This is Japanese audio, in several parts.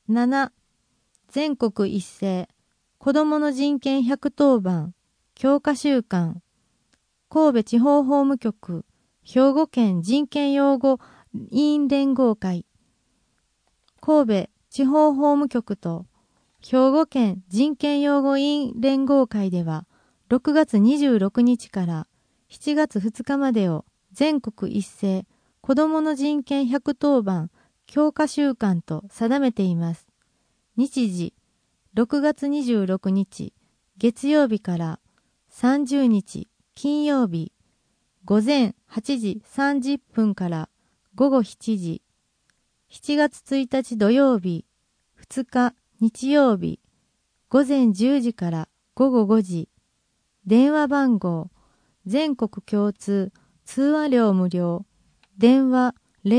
7、全国一斉子どもの人権110番強化週間神戸地方法務局兵庫県人権擁護委員連合会神戸地方法務局と兵庫県人権擁護委員連合会では6月26日から7月2日までを全国一斉子どもの人権110番強化週間と定めています。日時6月26日月曜日から30日金曜日午前8時30分から午後7時7月1日土曜日2日日曜日午前10時から午後5時電話番号全国共通通話料無料電話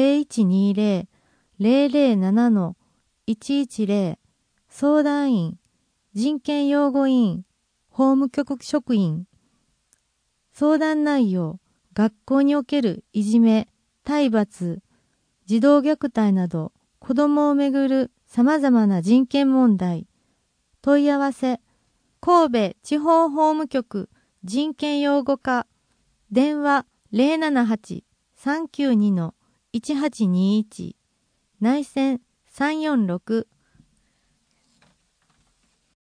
0120-007-110相談員人権擁護委員法務局職員相談内容学校におけるいじめ、体罰、児童虐待など子どもをめぐる様々な人権問題問い合わせ神戸地方法務局人権擁護課電話078-392-1821内線346